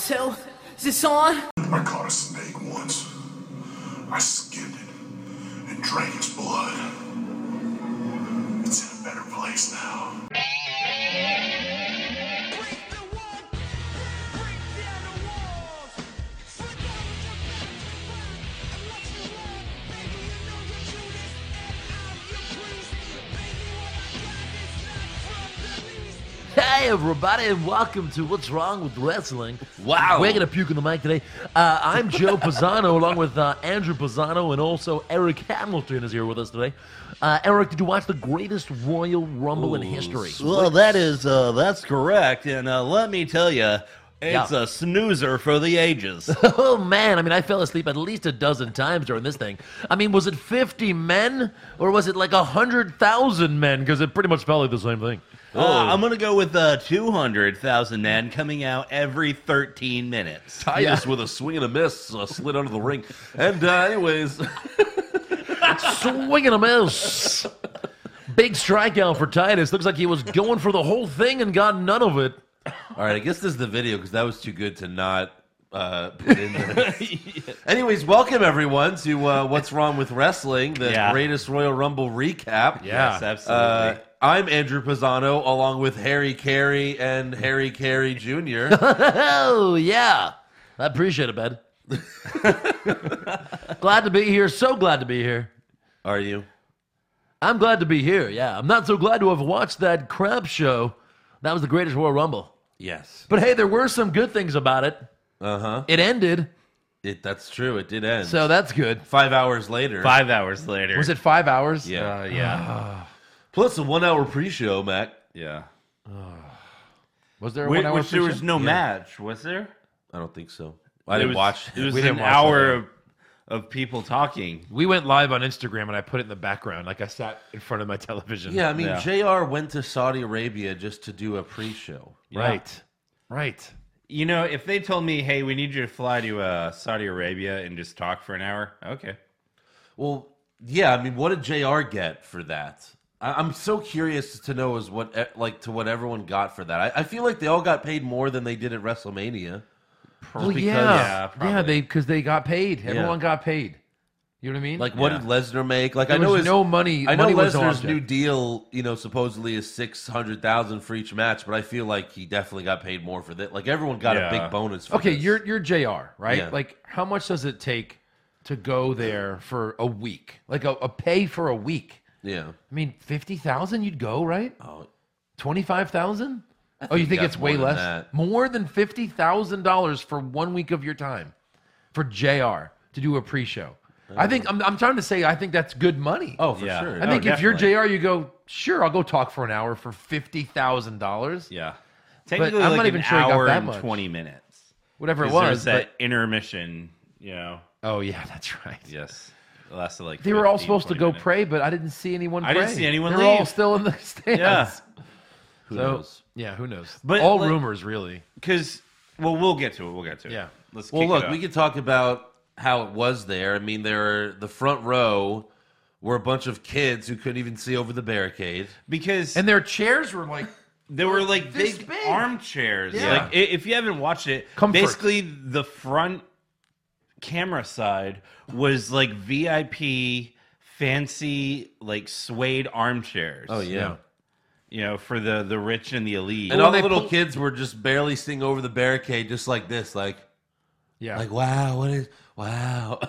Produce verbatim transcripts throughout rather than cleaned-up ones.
So, is this on? I caught a snake once. I skinned it and drank its blood. It's in a better place now. Hey everybody, and welcome to What's Wrong with Wrestling. Wow. We're going to puke in the mic today. Uh, I'm Joe Pisano, along with uh, Andrew Pisano, and also Eric Hamilton is here with us today. Uh, Eric, did you watch the greatest Royal Rumble in history? Well, that is, uh, that's correct. And uh, let me tell you, it's Yeah. a snoozer for the ages. Oh, man. I mean, I fell asleep at least a dozen times during this thing. I mean, was it fifty men, or was it like one hundred thousand men? Because it pretty much felt like the same thing. Uh, I'm going to go with uh, two hundred thousand men coming out every thirteen minutes. Titus with a swing and a miss uh, slid under the ring. And uh, anyways, Swing and a miss. Big strikeout for Titus. Looks like he was going for the whole thing and got none of it. all right, I guess this is the video because that was too good to not uh, put in there. Anyways, welcome everyone to uh, What's Wrong with Wrestling, the Yeah. greatest Royal Rumble recap. Yes, absolutely. Uh, I'm Andrew Pisano, along with Harry Carey and Harry Carey Junior Oh, yeah. I appreciate it, bud. Glad to be here. So glad to be here. Are you? I'm glad to be here, yeah. I'm not so glad to have watched that crap show. That was the greatest Royal Rumble. Yes. But hey, there were some good things about it. Uh huh. It ended, It. That's true. It did end. so that's good. Five hours later. Five hours later. Was it five hours? Yeah. Uh, yeah. Plus a one-hour pre-show, Mac. yeah. Was there a Wait, one hour which there was pre-show? no match, was there? I don't think so. I It didn't was, watch. It was We an didn't watch hour that. of, of people talking. We went live on Instagram, and I put it in the background, like I sat in front of my television. Yeah, I mean, Yeah. J R went to Saudi Arabia just to do a pre-show. Right. Right. You know, if they told me, hey, we need you to fly to uh, Saudi Arabia and just talk for an hour, okay. Well, yeah, I mean, what did J R get for that? I- I'm so curious to know is what e- like to what everyone got for that. I, I feel like they all got paid more than they did at WrestleMania. Well, because- yeah. Yeah, probably. Yeah, they because they got paid. Everyone got paid. You know what I mean? Like, what Yeah. did Lesnar make? Like, there I know was his, no money. I know money was no Lesnar's object. new deal, you know, supposedly is six hundred thousand for each match, but I feel like he definitely got paid more for that. Like, everyone got Yeah. a big bonus. For Okay, this. you're you're J R, right? Yeah. Like, how much does it take to go there for a week? Like a, a pay for a week? yeah. I mean, fifty thousand, you'd go, right? Oh, Twenty five thousand? Oh, think you he think got it's way more than less? that. More than fifty thousand dollars for one week of your time for J R to do a pre-show. I think I'm, I'm trying to say I think that's good money. oh, for Yeah. sure. I think Oh, if you're definitely. J R, you go, sure, I'll go talk for an hour for fifty thousand dollars. Yeah. Technically, I'm like not an even sure he got hour that and much. twenty minutes. Whatever it 'Cause there was. that But, intermission, you know. oh, yeah, that's right. Yes. It lasted like They were all fifteen, supposed to twenty go minutes. pray, but I didn't see anyone I pray. didn't see anyone They were all leave. still in the stands. Yeah. Who So, knows? yeah, who knows? But, all like- rumors, really. Because, well, we'll get to it. We'll get to it. Yeah. Let's Well, kick look, it we off. could talk about how it was there. I mean, there are, the front row were a bunch of kids who couldn't even see over the barricade. Because And their chairs were like, there were like this big, big. armchairs. Yeah. Like, i- if you haven't watched it, Comfort. basically the front camera side was like V I P, fancy, like suede armchairs. Oh, yeah. You know, for the the rich and the elite. And Well, all the they little pull- kids were just barely seeing over the barricade, just like this, like, yeah. like wow, what is, wow.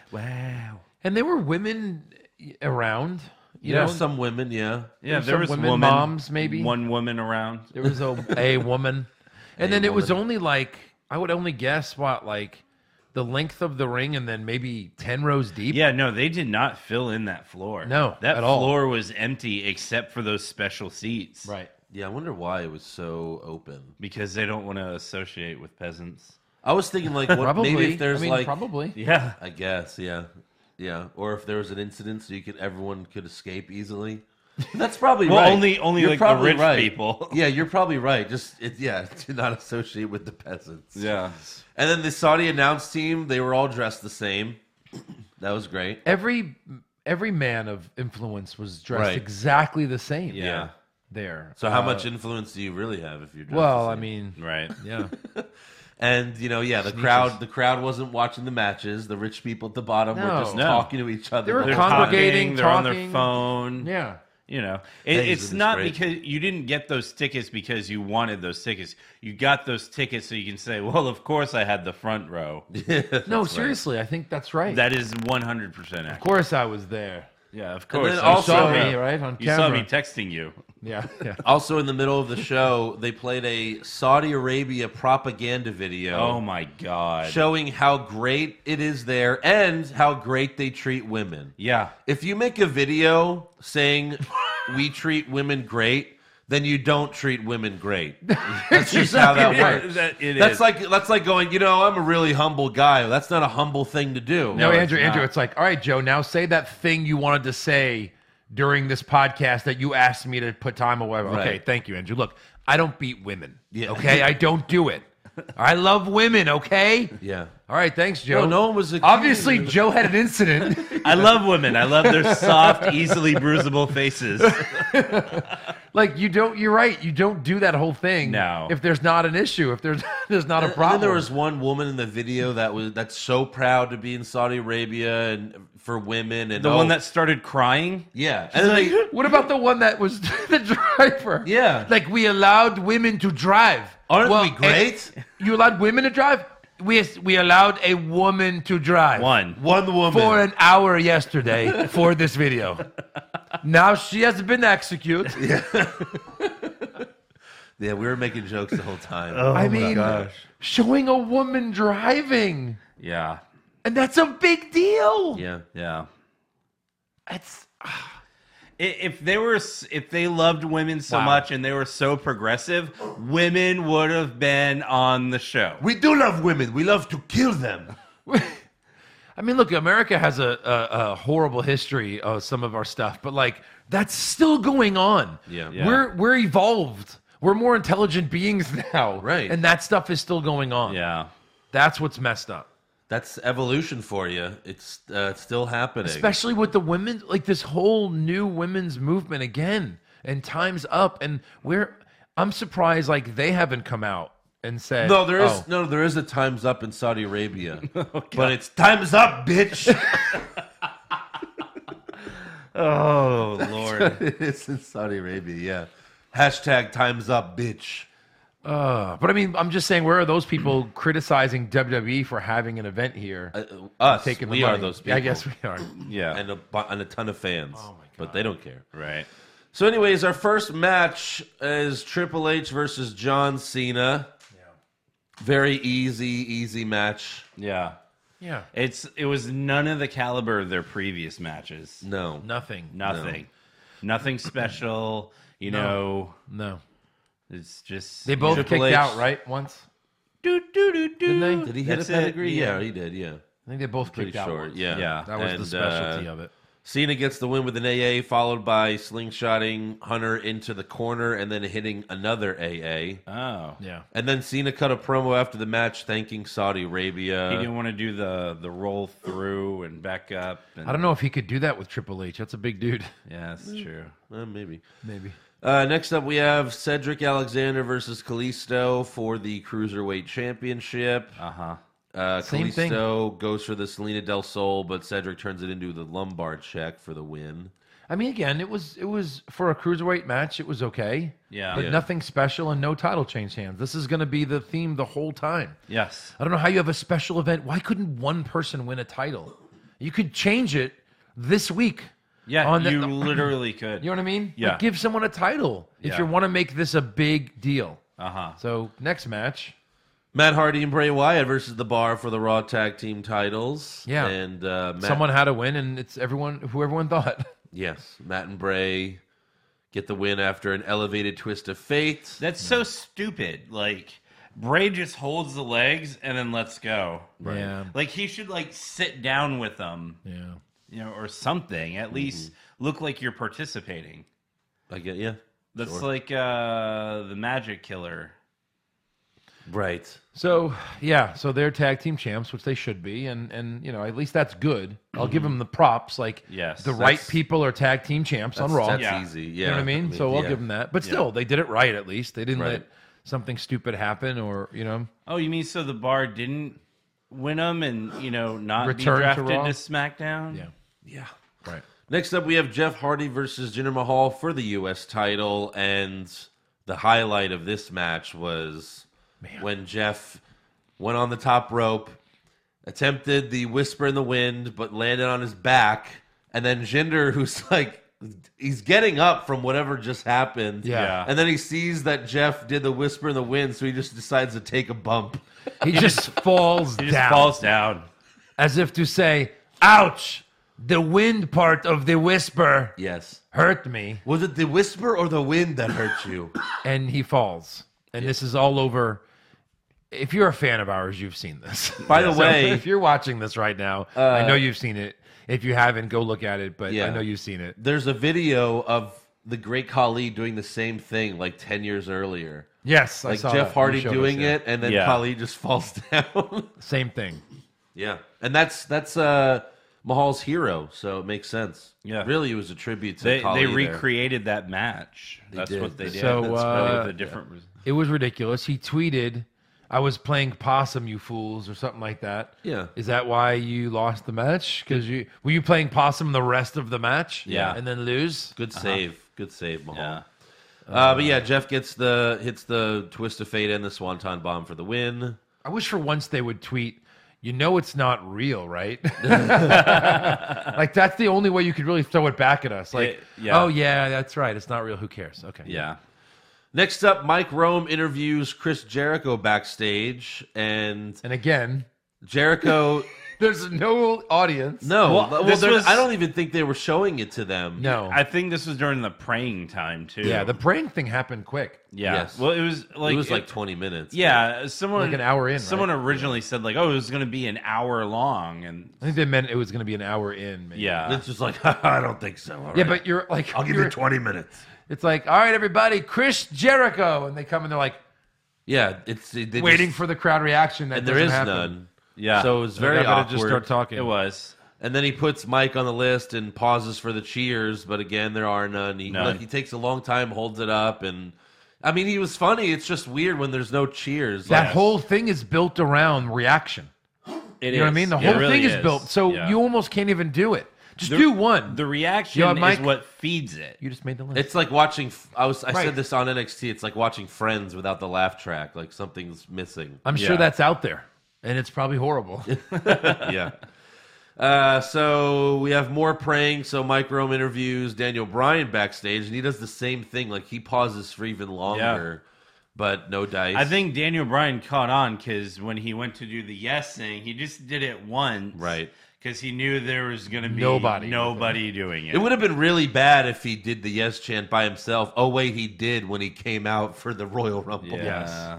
wow. And there were women around. You Yeah, know, some women, yeah. Yeah, There's there some was women, woman, moms, maybe. one woman around. There was a, a woman. And then it was woman. only like, I would only guess what, like the length of the ring and then maybe ten rows deep. Yeah, no, they did not fill in that floor. No, that at all. floor was empty except for those special seats. Right. Yeah, I wonder why it was so open. Because they don't want to associate with peasants. I was thinking, like, what, Probably. maybe if there's I mean, like, probably. Yeah. I guess, yeah, yeah, or if there was an incident, so you could everyone could escape easily. That's probably Well, right. only- only, You're like, the probably rich right. people. Yeah, you're probably right. Just it, yeah, to not associate with the peasants. Yeah. And then the Saudi announce team, they were all dressed the same. That was great. Every every man of influence was dressed Right. exactly the same. Yeah. There. So how Uh, much influence do you really have if you're dressed Well, the I same? mean, Right. yeah. And you know, yeah, the crowd the crowd wasn't watching the matches. The rich people at the bottom No. were just No. talking to each other. They were They're congregating, talking, they're on their talking. phone. Yeah. You know, it, Amazing it's is not great. because you didn't get those tickets because you wanted those tickets. You got those tickets so you can say, well, of course I had the front row. No, seriously, I think that's right. That is one hundred percent of accurate. course I was there. Yeah, of And course. then I also- saw saw me, right, on You saw camera. me texting you. Yeah. yeah. Also, in the middle of the show, they played a Saudi Arabia propaganda video. Oh my god. Showing how great it is there and how great they treat women. Yeah. If you make a video saying we treat women great, then you don't treat women great. That's just how that Exactly. works. That- it that's is. like that's like going, you know, I'm a really humble guy. That's not a humble thing to do. No, it's Andrew, Andrew, not. it's like, all right, Joe, now say that thing you wanted to say during this podcast that you asked me to put time away. Okay, Right. thank you, Andrew. Look, I don't beat women. Yeah. Okay, I don't do it. I love women. Okay. Yeah. All right, thanks, Joe. No, no one was accused. Obviously, Joe had an incident. I love women. I love their soft, easily bruisable faces. Like you don't. You're right. You don't do that whole thing. No. If there's not an issue, if there's there's not a And problem. then there was one woman in the video that was that's so proud to be in Saudi Arabia and for women and The oh, one that started crying. yeah. And then they, What about the one that was the driver? Yeah. Like we allowed women to drive. Aren't Well, we great? eh, You allowed women to drive? We we allowed a woman to drive. One. One woman. For an hour yesterday for this video. Now she has been executed. Yeah, we were making jokes the whole time. I mean, showing a woman driving. Yeah. And that's a big deal. Yeah. Yeah. It's I- If they were, s- if they loved women so Wow. much and they were so progressive, women would have been on the show. We do love women. We love to kill them. I mean, look, America has a, a, a horrible history of some of our stuff, but like that's still going on. Yeah. Yeah. We're we're evolved. We're more intelligent beings now. Right. And that stuff is still going on. Yeah. That's what's messed up. That's evolution for you. It's uh, it's still happening. Especially with the women, like this whole new women's movement again, and Time's Up, and we're. I'm surprised, like they haven't come out and said, no, there is oh, no, there is a time's up in Saudi Arabia, but it's time's up, bitch. Oh Lord. It's in Saudi Arabia. Yeah. Hashtag time's up, bitch. Uh, but I mean, I'm just saying, where are those people criticizing W W E for having an event here? Uh, us, taking the we are money? those people. Yeah, I guess we are. Yeah. and a, bu- and a ton of fans. Oh my God. But they don't care. Right. So, anyways, our first match is Triple H versus John Cena. Very easy, easy match. Yeah. Yeah, It's it was none of the caliber of their previous matches. No. nothing. Nothing. Nothing special. You know, No, it's just they both Triple kicked H. out, right? Once, do do do do. Didn't they? Did he hit That's a it, pedigree? yeah. Yeah, he did. Yeah. I think they both Pretty kicked out. sure. once. Yeah. Yeah. That was And, the specialty uh, of it. Cena gets the win with an A A, followed by slingshotting Hunter into the corner and then hitting another A A. Oh. Yeah, And then Cena cut a promo after the match thanking Saudi Arabia. He didn't want to do the the roll through and back up. And, I don't know if he could do that with Triple H. That's a big dude. Yeah, that's true. Uh, maybe. Maybe. Uh, next up, we have Cedric Alexander versus Kalisto for the Cruiserweight Championship. Uh huh. Uh, Same thing. Kalisto goes for the Selena Del Sol, but Cedric turns it into the lumbar check for the win. I mean, again, it was it was for a cruiserweight match. It was okay. Yeah. but Yeah. nothing special and no title change hands. This is going to be the theme the whole time. Yes. I don't know how you have a special event. Why couldn't one person win a title? You could change it this week. Yeah, on the- you literally could. You know what I mean? Yeah. Like, give someone a title if Yeah. you want to make this a big deal. Uh huh. So next match. Matt Hardy and Bray Wyatt versus The Bar for the Raw Tag Team titles. Yeah. And uh, Matt, Someone had to win, and it's everyone who everyone thought. Yes, Matt and Bray get the win after an elevated twist of fate. That's so stupid. Like Bray just holds the legs and then lets go. Yeah. Like he should like sit down with them, Yeah. you know, or something. At least look like you're participating. I get yeah. That's Sure. like uh, the Magic Killer. Right. So yeah, so they're tag team champs, which they should be, and and you know at least that's good. I'll give them the props. Like Yes, the that's- right people are tag team champs on That's, Raw. that's Yeah. easy. Yeah. You know what I mean? So I'll yeah. give them that. But still, they did it right at least. They didn't Right. let something stupid happen, or you know, Oh, you mean so the bar didn't win them and, you know, not Return be to drafted to, Raw? SmackDown? yeah, Yeah. right. Next up, we have Jeff Hardy versus Jinder Mahal for the U S title, and the highlight of this match was when Jeff went on the top rope, attempted the Whisper in the Wind, but landed on his back, and then Jinder, who's like, he's getting up from whatever just happened, Yeah. Yeah. and then he sees that Jeff did the Whisper in the Wind, so he just decides to take a bump. He just falls He just down falls down. as if to say, "Ouch! The wind part of the whisper Yes. hurt me," Was it the Whisper or the Wind that hurt you? and he falls. And this is all over. If you're a fan of ours, you've seen this. By the So way- if you're watching this right now, I know you've seen it. If you haven't, go look at it. But Yeah. I know you've seen it. There's a video of the Great Khali doing the same thing like ten years earlier. Yes, I Like saw Jeff that. Hardy You showed us, doing yeah. it, and then Yeah. Khali just falls down. Same thing. Yeah, and that's that's uh, Mahal's hero, so it makes sense. Yeah. Really, it was a tribute to They Khali they there. recreated that match. That's did. what they did. So, That's uh, really the different. It was ridiculous. He tweeted, "I was playing possum, you fools," or something like that. Yeah. Is that why you lost the match? Because you were you playing possum the rest of the match? Yeah. And then lose? Good save, good save, Mahal. Yeah. Uh, but yeah, Jeff gets the hits the twist of fate and the swanton bomb for the win. I wish for once they would tweet, "You know it's not real, right?" Like that's the only way you could really throw it back at us. Like, It- yeah. "Oh yeah, that's right. It's not real. Who cares?" Okay. Yeah. Next up, Mike Rome interviews Chris Jericho backstage, and And again, Jericho. there's no audience. No, Well, well, this they're- was- I don't even think they were showing it to them. No. I think this was during the praying time too. yeah, the praying thing happened quick. yeah. Yes. Well, it was like it was like twenty minutes. yeah. Someone Like an hour in, Someone right? originally said like, oh, it was going to be an hour long, and I think they meant it was going to be an hour in. Maybe. yeah, It's just like, I don't think so. All Yeah, right. but you're like, I'll give you're- you twenty minutes. It's like, all right, everybody, Chris Jericho, and they come and they're like yeah, it's they waiting just- for the crowd reaction. That and there doesn't is happen. none. yeah. So it was very I better awkward. just start talking. it was. And then he puts Mike on the list and pauses for the cheers, but again, there are none. He, None. Like, he takes a long time, holds it up, and I mean, he was funny. It's just weird when there's no cheers. That Like, whole thing is built around reaction. It You know what I is. mean? The It whole really thing is, built, so Yeah. you almost can't even do it. Just The- do one. The reaction Yo, Mike- is what feeds it. you just made the list. it's like watching. I was. I Right. said this on N X T. It's like watching Friends without the laugh track. Like something's missing. I'm sure yeah. that's out there, and it's probably horrible. yeah. Uh, so we have more praying. So Mike Rome interviews Daniel Bryan backstage, and he does the same thing. Like he pauses for even longer, but no dice. I think Daniel Bryan caught on because when he went to do the yes thing, he just did it once, Right. Because he knew there was going to be Nobody. nobody doing it. it would have been really bad if he did the yes chant by himself. Oh wait, he did when he came out for the Royal Rumble. Yeah.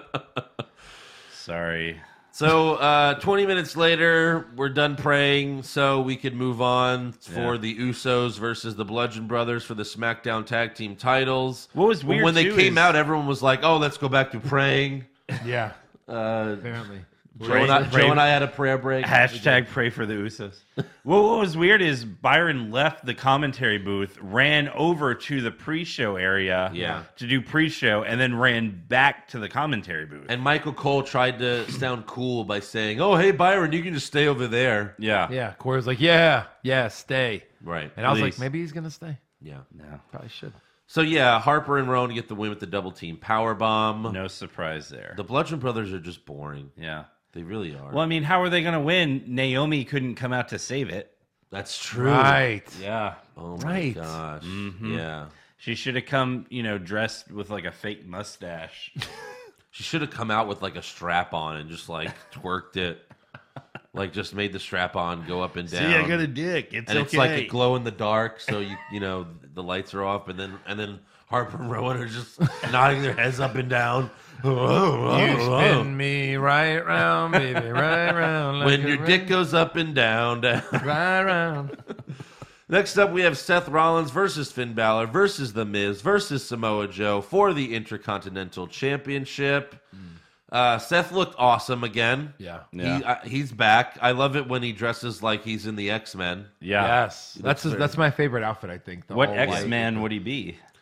Sorry. So uh, twenty minutes later, we're done praying, so we could move on for Yeah. the Usos versus the Bludgeon Brothers for the SmackDown Tag Team titles. What was weird, when they too, came is- out, everyone was like, "Oh, let's go back to praying." yeah, Uh, apparently. Joe, and I, Pray- Joe and I had a prayer break. Hashtag pray for the Usos. Well, what was weird is Byron left the commentary booth, ran over to the pre-show area Yeah. to do pre-show, and then ran back to the commentary booth. And Michael Cole tried to sound cool by saying, "Oh, hey Byron, you can just stay over there." yeah. Yeah, Corey was like, yeah, yeah, stay. Right. And I was Please. like, maybe he's gonna stay. Yeah. No. Probably should. So yeah, Harper and Rowan get the win with the double team power bomb. No surprise there. The Bludgeon Brothers are just boring. yeah. They really are. Well, I mean, how are they going to win? Naomi couldn't come out to save it. That's true. Right. Yeah. Oh my Right. gosh. Mm-hmm. Yeah. She should have come, you know, dressed with like a fake mustache. She should have come out with like a strap on and just like twerked it. Like just made the strap on go up and down. a dick. It's and it's like a glow in the dark, so you you know the lights are off, and then and then Harper and Rowan are just nodding their heads up and down. You spin me right round, baby, right round. Like When a your rain- dick goes up and down, down. right round. Next up, we have Seth Rollins versus Finn Balor versus The Miz versus Samoa Joe for the Intercontinental Championship. Uh, Seth looked awesome again. Yeah. Yeah. He, uh, he's back. I love it when he dresses like he's in the X-Men. Yeah. Yes, that's his, that's my favorite outfit. I think. The What whole, X like- Man would he be?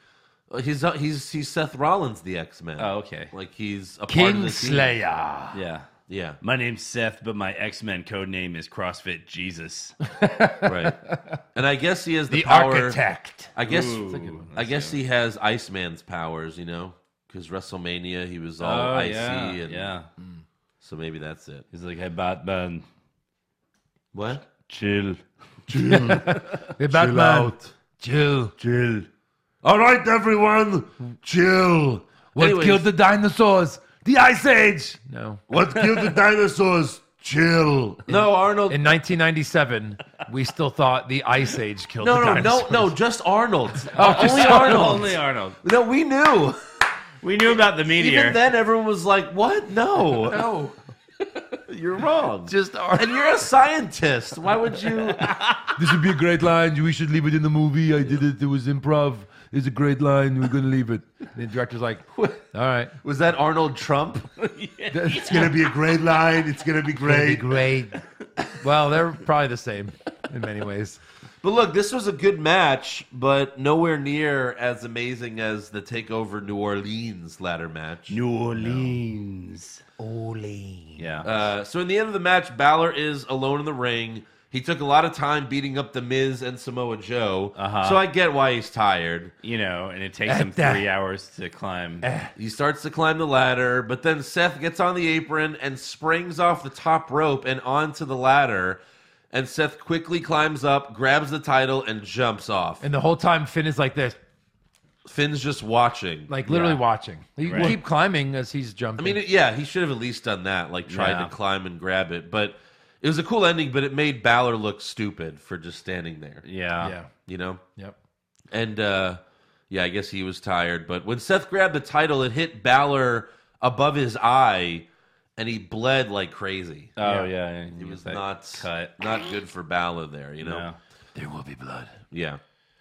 Uh, He's uh, he's he's Seth Rollins, the X-Men. Oh, okay. Like he's a part of the team. Kingslayer. Yeah. Yeah, My name's Seth, but my X-Men code name is CrossFit Jesus. right. And I guess he has the, The power. architect. I guess Ooh, I guess he has Iceman's powers, you know, because WrestleMania he was all Oh, icy, yeah. and yeah. so maybe that's it. He's like, hey, Batman, What? chill. The Batman. Chill. Chill. All right, everyone, chill. What Anyways. killed the dinosaurs? The Ice Age. No. What killed the dinosaurs? Chill. No, Arnold. In nineteen ninety-seven, we still thought the Ice Age killed No, the no, no, dinosaurs. no, just Arnold. Oh, just Only Arnold. Arnold. Only Arnold. No, we knew. We knew about the meteor. Even then, everyone was like, "What? No, No. you're wrong." Just And Arnold. you're a scientist. Why would you? This would be a great line. We should leave it in the movie. I did it. It was improv. It's a great line. We're going to leave it. And the director's like, all right. Was that Arnold Trump? It's gonna be a great line. It's gonna be Great. great. Great. Well, they're probably the same in many ways. But look, this was a good match, but nowhere near as amazing as the Takeover New Orleans ladder match. New Orleans. Ole. Yeah. Uh, so in the end of the match, Balor is alone in the ring. He took a lot of time beating up The Miz and Samoa Joe, Uh-huh. so I get why he's tired. you know, and it takes him At that- three hours to climb. He starts to climb the ladder, but then Seth gets on the apron and springs off the top rope and onto the ladder. And Seth quickly climbs up, grabs the title, and jumps off. And the whole time, Finn is like this, Finn's just watching. like literally Yeah. watching. You Right. keep climbing as he's I jumping. mean, it- yeah, he should have at least done that, like tried Yeah. to climb and grab it. But it was a cool ending, but it made Balor look stupid for just standing there. Yeah. yeah. You know? Yep. And uh yeah, I guess he was tired. But when Seth grabbed the title, it hit Balor above his eye, and he bled like crazy. Oh, yeah. It was that not cut. not good for Balor there, you know? Yeah. There will be blood. Yeah.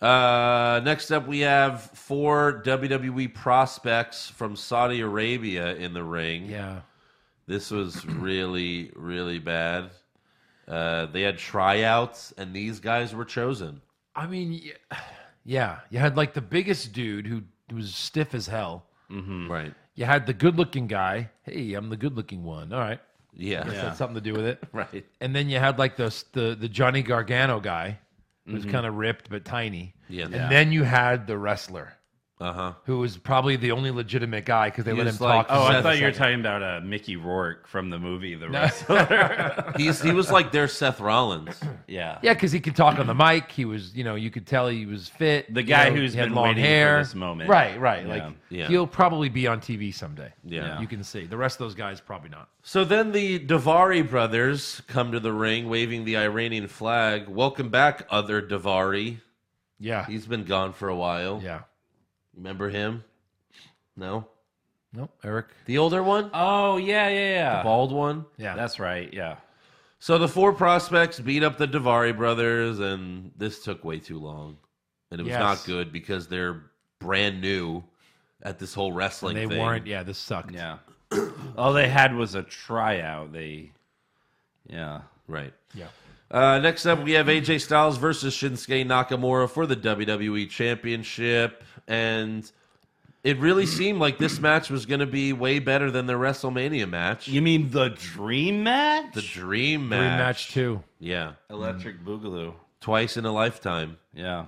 Uh, next up, we have four W W E prospects from Saudi Arabia in the ring. Yeah. This was really, really bad. Uh, they had tryouts, and these guys were chosen. I mean, y- yeah. You had like the biggest dude who was stiff as hell. Right. You had the good looking guy. Hey, I'm the good looking one. All right. Yeah. That had something to do with it. Right. And then you had like the the, the Johnny Gargano guy, who was kind of ripped but tiny. Yeah. And Yeah. then you had the wrestler, Uh huh. who was probably the only legitimate guy because they He let him was like- talk. Oh, for I a thought you were second. talking about uh, Mickey Rourke from the movie The Wrestler. He's he was like their Seth Rollins. yeah. Yeah, because he could talk on the mic. He was, you know, you could tell he was fit. The you guy know, who's he had been long waiting for hair. this moment. Right, right. Yeah. Like Yeah. he'll probably be on T V someday. Yeah. You can see. The rest of those guys probably not. So then the Davari brothers come to the ring, waving the Iranian flag. Welcome back, other Davari. Yeah. He's been gone for a while. yeah. Remember him? No, Nope. Eric. the older one, Oh, yeah, yeah, yeah. bald one. Yeah. That's right. Yeah. So the four prospects beat up the Davari brothers, and this took way too long. And it was Yes. not good because they're brand new at this whole wrestling they thing. weren't. Yeah, this sucked. Yeah. All they had was a tryout. They, yeah. Right. Yeah. Uh, next up, we have A J Styles versus Shinsuke Nakamura for the W W E Championship. And it really seemed like this match was going to be way better than the WrestleMania match. You mean the dream match? the Dream match. Dream match too. Yeah. Electric Boogaloo. Twice in a lifetime. Yeah.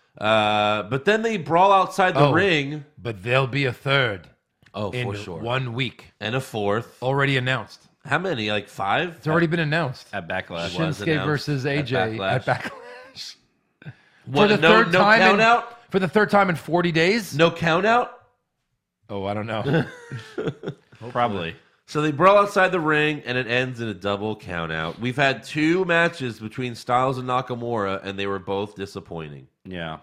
Uh, but then they brawl outside the Oh. ring. But there'll be a third Oh, in for sure. one week. And a fourth. Already announced. How many? Like five? It's already been announced. At Backlash. was Shinsuke announced versus at A J Backlash. at Backlash. What, For the no, third no time count in, out? For the third time in forty days? No count out? Oh, I don't know. Probably. So they brawl outside the ring, and it ends in a double count out. We've had two matches between Styles and Nakamura, and they were both disappointing. Yeah.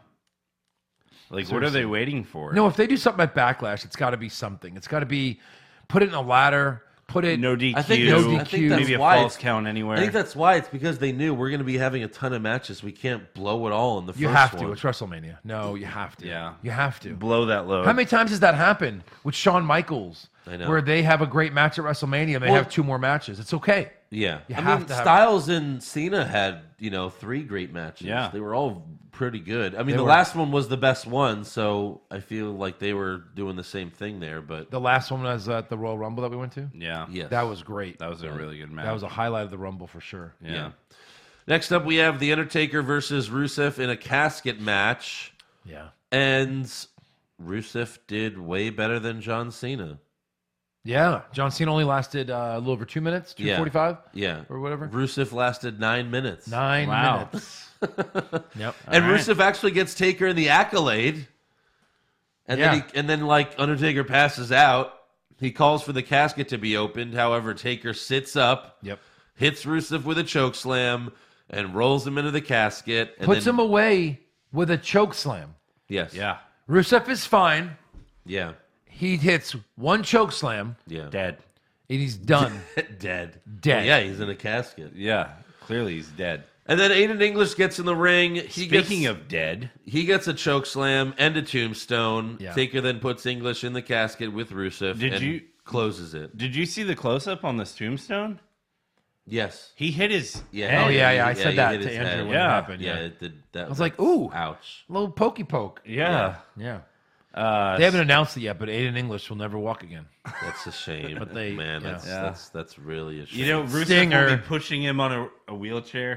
Like, what are they waiting for? No, if they do something at Backlash, it's got to be something. It's got to be put it in a ladder, put it. No D Q. I think No that's, D I think Q. that's Maybe a why false it's- count anywhere. I think that's why it's because they knew we're going to be having a ton of matches. We can't blow it all in the first You have to. one. It's WrestleMania. No, you have to. Yeah. You have to. blow that load. How many times has that happened with Shawn Michaels? I know. Where they have a great match at WrestleMania and they Well- have two more matches. It's okay. Yeah, You I have mean, to have- Styles and Cena had you know three great matches. Yeah. they were all pretty good. I mean, They the were- last one was the best one, so I feel like they were doing the same thing there. But The last one was at the Royal Rumble that we went to. Yeah. yes. That was great. That was a really good match. That was a highlight of the Rumble for sure. yeah. Yeah. Next up, we have The Undertaker versus Rusev in a casket match. Yeah. And Rusev did way better than John Cena. Yeah. John Cena only lasted uh, a little over two minutes, two Yeah. forty-five Yeah. or whatever. Rusev lasted nine minutes. Nine Wow. minutes. Yep. and All right. Rusev actually gets Taker in the accolade. And Yeah. then he, and then like Undertaker passes out. He calls for the casket to be opened. However, Taker sits up, Yep. hits Rusev with a choke slam, and rolls him into the casket. And Puts then, him away with a choke slam. Yes. Yeah. Rusev is fine. Yeah. He hits one choke slam Yeah. Dead. and he's done. Dead. Dead. Well, yeah, he's in a casket. Yeah. Clearly he's dead. And then Aiden English gets in the ring. He Speaking gets, of dead, he gets a choke slam and a tombstone. Yeah. Taker then puts English in the casket with Rusev Did and you- closes it. did you see the close up on this tombstone? Yes. He hit his Yeah. head. Oh, yeah, yeah. I Yeah, said he that hit to his Andrew head. when Yeah. it happened. Yeah, Yeah. it did. That, I was like, ooh. ouch. Little pokey poke. Yeah. Yeah. Uh, They haven't announced it yet, but Aiden English will never walk again. That's a shame. But they- man, yeah. that's, Yeah. that's that's really a shame. You know, Rusev Stinger. will be pushing him on a, a wheelchair.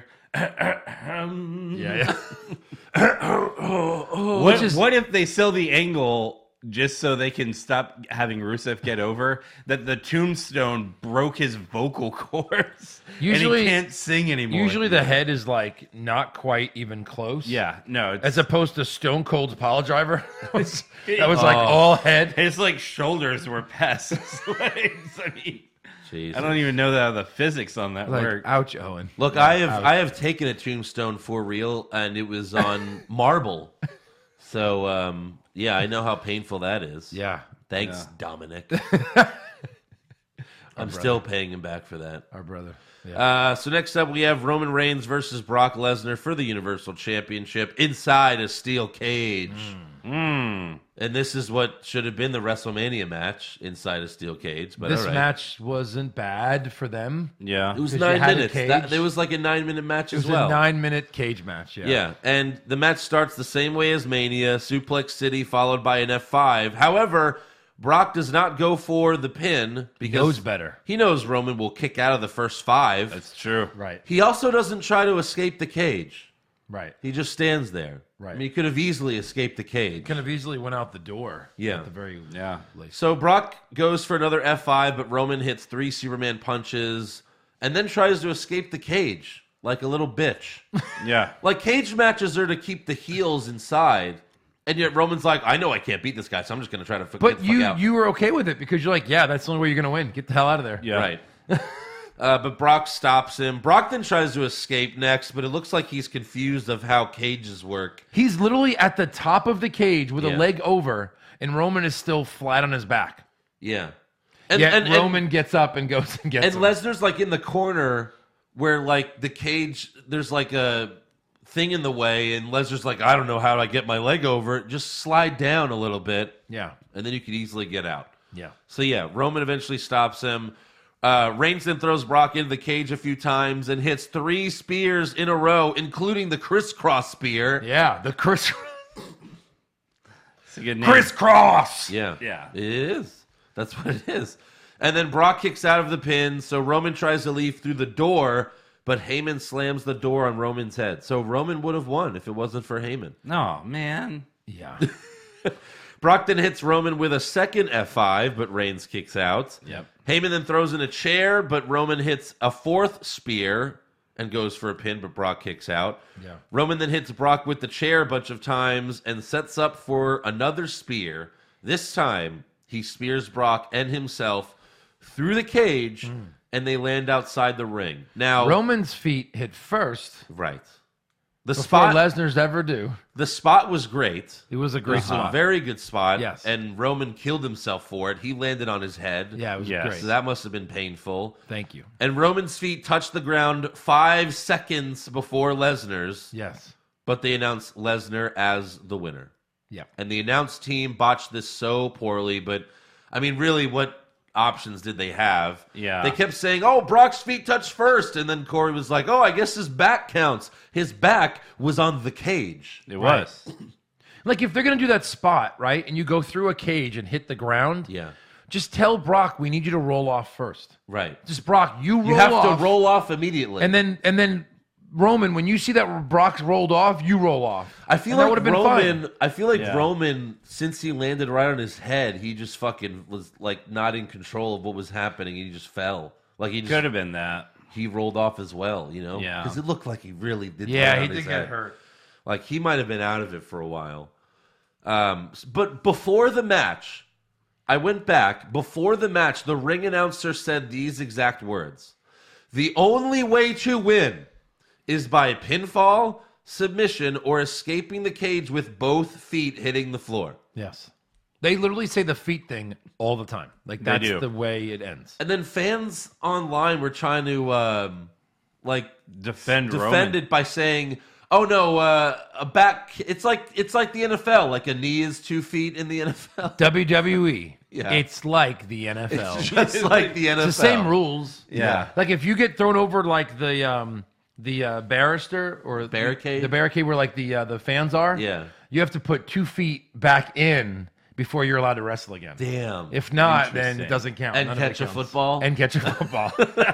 Yeah. What, Which is- what if they sell the angle just so they can stop having Rusev get over that the tombstone broke his vocal cords Usually- and he can't sing anymore? Usually the head is like not quite even close. yeah, no, it's, As opposed to Stone Cold's Pile Driver. that was, that was like all head. his like shoulders were past his legs. I mean, Jesus. I don't even know how the physics on that Like, work. ouch, Owen. Look, I have I have taken a tombstone for real, and it was on marble. So um, yeah, I know how painful that is. Yeah. Thanks, Yeah. Dominic. I'm still paying him back for that. Our brother. Yeah. Uh, so next up, we have Roman Reigns versus Brock Lesnar for the Universal Championship inside a steel cage. Mm. And this is what should have been the WrestleMania match inside a steel cage. But this all right. match wasn't bad for them. Yeah, it was 'cause you nine had a minutes. cage. That, there was like a nine-minute match It as was well. a nine minute cage match. Yeah. Yeah, and the match starts the same way as Mania, Suplex City followed by an F five. However, Brock does not go for the pin because knows better. He knows Roman will kick out of the first five. that's true. Right. He also doesn't try to escape the cage. Right. He just stands there. Right. I mean, he could have easily escaped the cage. Could have easily went out the door. Yeah. At the very Yeah. least. So Brock goes for another F five, but Roman hits three Superman punches and then tries to escape the cage like a little bitch. Yeah. Like, cage matches are to keep the heels inside, and yet Roman's like, I know I can't beat this guy, so I'm just going to try to f- get But the you fuck out. you were okay with it because you're like, yeah, that's the only way you're gonna win. Get the hell out of there. Yeah. Right. uh, but Brock stops him. Brock then tries to escape next, but it looks like he's confused of how cages work. He's literally at the top of the cage with Yeah. a leg over, and Roman is still flat on his back. Yeah. And, Yet and, Roman gets up and goes and gets And him. Lesnar's like in the corner where like the cage, there's like a thing in the way, and Lesnar's like, I don't know how I get my leg over it. Just slide down a little bit, Yeah. and then you could easily get out. Yeah. So yeah, Roman eventually stops him. Uh, Reigns then throws Brock into the cage a few times and hits three spears in a row, including the crisscross spear. Yeah. The Chris It's a good name. crisscross. Yeah. Yeah. It is. That's what it is. And then Brock kicks out of the pin, so Roman tries to leave through the door, but Heyman slams the door on Roman's head. So Roman would have won if it wasn't for Heyman. Oh man. Yeah. Brock then hits Roman with a second F five, but Reigns kicks out. Yep. Heyman then throws in a chair, but Roman hits a fourth spear and goes for a pin, but Brock kicks out. Yeah. Roman then hits Brock with the chair a bunch of times and sets up for another spear. This time, he spears Brock and himself through the cage, and they land outside the ring. Now, Roman's feet hit first right. The before spot, Lesnar's ever do. the spot was great. It was a It great was a spot. very good spot. Yes. And Roman killed himself for it. He landed on his head. Yeah, it was Yes. great. So that must have been painful. Thank you. And Roman's feet touched the ground five seconds before Lesnar's, Yes. but they announced Lesnar as the winner. Yeah. And the announced team botched this so poorly. But, I mean, really, what options did they have? Yeah. They kept saying, oh, Brock's feet touched first. And then Corey was like, oh, I guess his back counts. His back was on the cage. It was. Like, if they're going to do that spot, right, and you go through a cage and hit the ground, Yeah. just tell Brock, we need you to roll off first. Right. Just, Brock, you roll You have off. to roll off immediately. And then, and then Roman, when you see that Brock's rolled off, you roll off. I feel And that like would've been Roman. fine. I feel like Yeah. Roman, since he landed right on his head, he just fucking was like not in control of what was happening. He just fell. Like he just Could have been that. he rolled off as well. You know, Yeah. because it looked like he really did. Yeah, land he on did his get head. hurt. Like he might have been out of it for a while. Um, s- but before the match, I went back. Before the match, the ring announcer said these exact words: "The only way to win is by pinfall, submission, or escaping the cage with both feet hitting the floor." Yes. They literally say the feet thing all the time. Like, They that's do. the way it ends. And then fans online were trying to um, like Defend defend Roman. it by saying, "Oh no, uh, a back. It's like it's like the N F L. Like a knee is two feet in the N F L. W W E, Yeah. it's like the N F L. It's just like the N F L. It's the same rules. Yeah. Like, if you get thrown over like the um the uh, barrister or Barricade? the barricade where like the uh, the fans are, Yeah. you have to put two feet back in before you're allowed to wrestle again. Damn. If not, then Interesting. it doesn't count. And None of it catch a counts. football? And catch a football.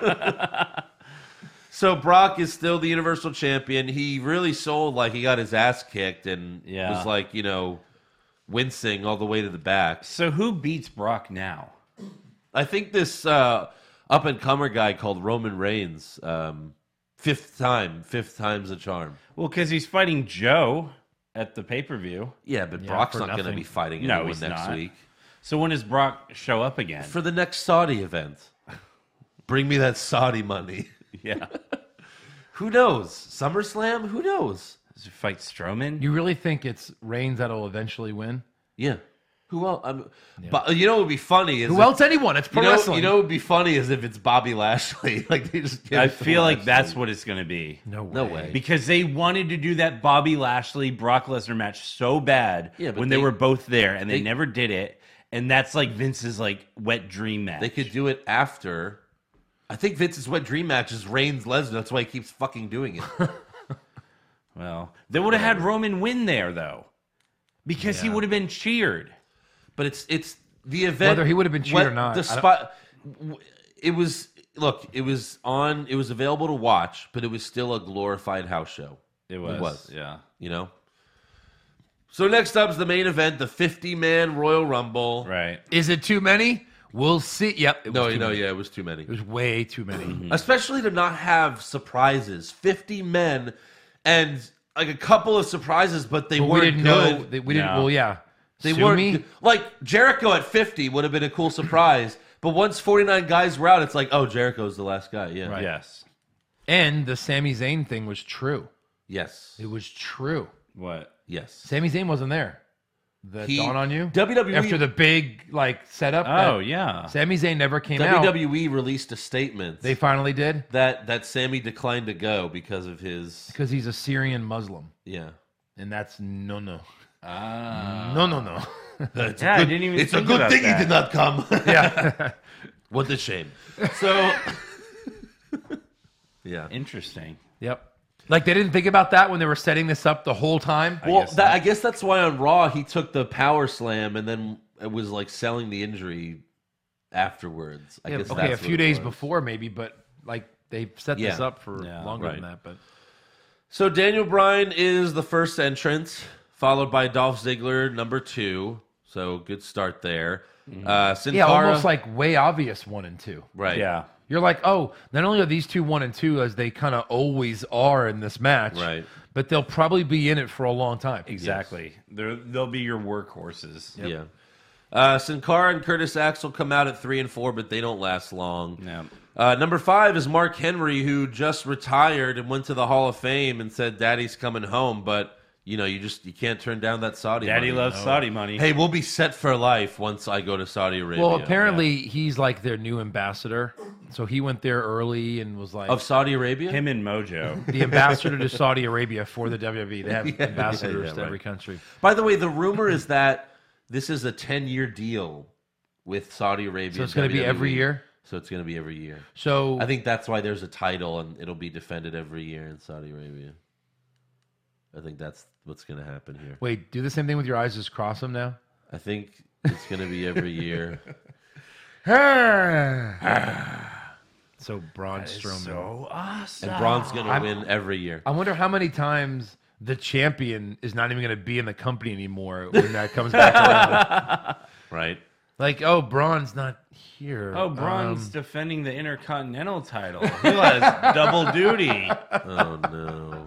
So Brock is still the Universal Champion. He really sold like he got his ass kicked and Yeah. was like, you know, wincing all the way to the back. So who beats Brock now? I think this uh, up and comer guy called Roman Reigns, um, fifth time, fifth time's a charm. Well, because he's fighting Joe at the pay per view. Yeah, but Brock's for not going to nothing. be fighting No, anyone he's next not. week So when does Brock show up again? for the next Saudi event. Bring me that Saudi money. yeah. Who knows? SummerSlam? Who knows? Does he fight Strowman? You really think it's Reigns that'll eventually win? Yeah. Who else? I'm, But you know what would be funny is Who if- else? Anyone? It's pro You know, wrestling. you know, what would be funny is if it's Bobby Lashley. Like they just. give I it to feel like Lashley. that's what it's going to be. no way. No way. Because they wanted to do that Bobby Lashley Brock Lesnar match so bad Yeah, but when they, they- were both there, and they, they- never did it. And that's like Vince's like wet dream match. They could do it after. I think Vince's wet dream match is Reigns Lesnar. That's why he keeps fucking doing it. Well, they would have had Roman win there though, because he Yeah. would have been cheered. But it's it's the event. Whether he would have been cheated what- or not, The I don't- spot. It was look. It was on. It was available to watch, but it was still a glorified house show. It was, was. yeah. You know. So next up is the main event, the fifty-man Royal Rumble. Right. Is it too many? We'll see. Yep. It No, was you too know, many. yeah, it was too many. It was way too many. Mm-hmm. Especially to not have surprises. fifty men and like a couple of surprises, but they But we weren't didn't good. know. That we didn't. No. Well, yeah. They Sue weren't me? good. Like Jericho at fifty would have been a cool surprise, but once forty-nine guys were out, it's like, oh, Jericho's the last guy. Yeah. Right. Yes. And the Sami Zayn thing was true. Yes. It was true. What? Yes. Sami Zayn wasn't there. The He- dawn on you. W W E after the big like setup. Oh that yeah. Sami Zayn never came out. W W E released a statement They finally did that that Sammy declined to go because of his because he's a Syrian Muslim, yeah. and that's no no Ah. no no no. It's Yeah, I didn't even It's a think good about thing that. he did not come. yeah. What a shame. So yeah. Interesting. Yep. Like they didn't think about that when they were setting this up the whole time. Well, guess that, not. I guess that's why on Raw he took the power slam and then it was like selling the injury afterwards. I Yeah, guess okay, that's a what few it days was. before maybe, but like they set this Yeah. up for Yeah, longer right. than that. But So Daniel Bryan is the first entrant, followed by Dolph Ziggler, number two. So good start there. Uh, Sin yeah, Cara- almost like way obvious one and two. right. Yeah. You're like, oh, not only are these two one and two as they kind of always are in this match, Right. but they'll probably be in it for a long time. Exactly. They're, they'll be your workhorses. Yeah. Uh, Sin Cara and Curtis Axel come out at three and four, but they don't last long. Yeah. Uh, number five is Mark Henry, who just retired and went to the Hall of Fame and said, "Daddy's coming home," but you know, you just you can't turn down that Saudi. Daddy money. loves Saudi money. Hey, we'll be set for life once I go to Saudi Arabia. Well, apparently he's like their new ambassador. So he went there early and was like of Saudi Arabia. Him and Mojo. the ambassador to Saudi Arabia for the W W E. They have Yeah, ambassadors yeah, to right. every country. By the way, the rumor is that this is a ten-year deal with Saudi Arabia. So it's going to be every W W E. year. So it's going to be every year. So I think that's why there's a title and it'll be defended every year in Saudi Arabia. I think that's what's going to happen here. wait, do the same thing with your eyes. Just cross them now. I think it's going to be every year. So Braun Strowman. So awesome. And Braun's going to win every year. I wonder how many times the champion is not even going to be in the company anymore when that comes back around. Right? Like, oh, Braun's not here. Oh, Braun's Um, defending the Intercontinental title. He has double duty. Oh, no.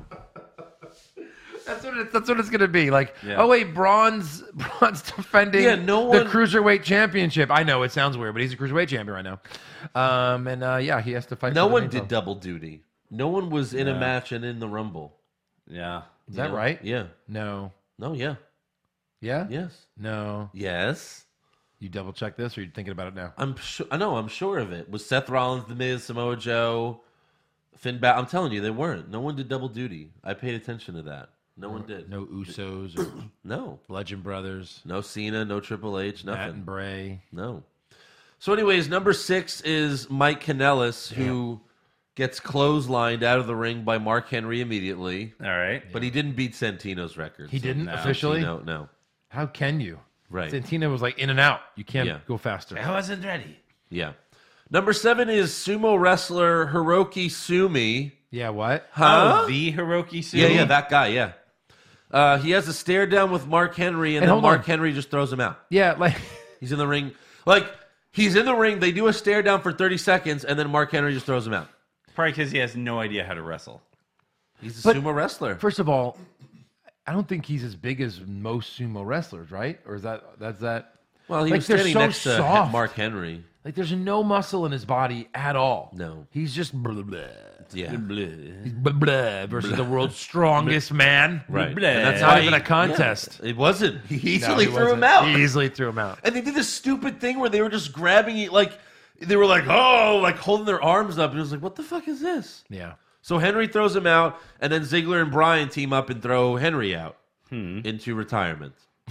that's what it's, that's what it's going to be. Like, Yeah. oh wait, Braun's Braun's defending Yeah, no the one- cruiserweight championship. I know it sounds weird, but he's a cruiserweight champion right now. Um, and uh, yeah, he has to fight. No for the one main did title. double duty. No one was in a match and in the Rumble. Yeah. Is that You know? right? Yeah. No. No, yeah. Yeah. Yes. No. Yes. You double check this, or you thinking about it now? I'm sure. I know. I'm sure of it. Was Seth Rollins, The Miz, Samoa Joe, Finn Balor? I'm telling you, they weren't. No one did double duty. I paid attention to that. No one did. No Usos or No. Legend Brothers, No Cena. No Triple H. Matt Nothing. and Bray. No. So, anyways, number six is Mike Kanellis, who gets clotheslined out of the ring by Mark Henry immediately, All right. but he didn't beat Santino's record. He So- didn't officially. No, no. How can you? Right. Santina was like in and out. You can't Yeah. go faster. I wasn't ready. Yeah. Number seven is sumo wrestler Hiroki Sumi. Yeah. What? Huh? Oh, the Hiroki Sumi. Yeah, yeah, that guy, yeah. Uh, he has a stare down with Mark Henry, and, And then hold Mark on. Henry just throws him out. Yeah. Like. He's in the ring. Like, he's in the ring. They do a stare down for thirty seconds, and then Mark Henry just throws him out. Probably because he has no idea how to wrestle. He's a But- sumo wrestler. First of all, I don't think he's as big as most sumo wrestlers, right? Or is that that's that? Well, he like, was they're standing so next to soft. Mark Henry. Like there's no muscle in his body at all. No. He's just blah, blah. Yeah. He's blah, blah versus the world's strongest man. Right. Blah. And that's It's not why even he- a contest. yeah. It wasn't. He No, easily he threw him wasn't. out. He easily threw him out. And they did this stupid thing where they were just grabbing it, like, they were like, oh, like holding their arms up. And it was like, what the fuck is this? Yeah. So Henry throws him out, and then Ziggler and Bryan team up and throw Henry out into retirement.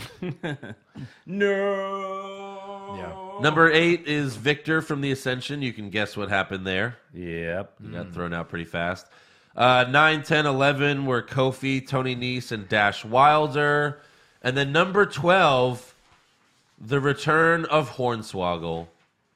No. Yeah. Number eight is Victor from the Ascension. You can guess what happened there. Yep. He got thrown out pretty fast. Uh, nine, ten, eleven were Kofi, Tony Nese, and Dash Wilder. And then number twelve, the return of Hornswoggle,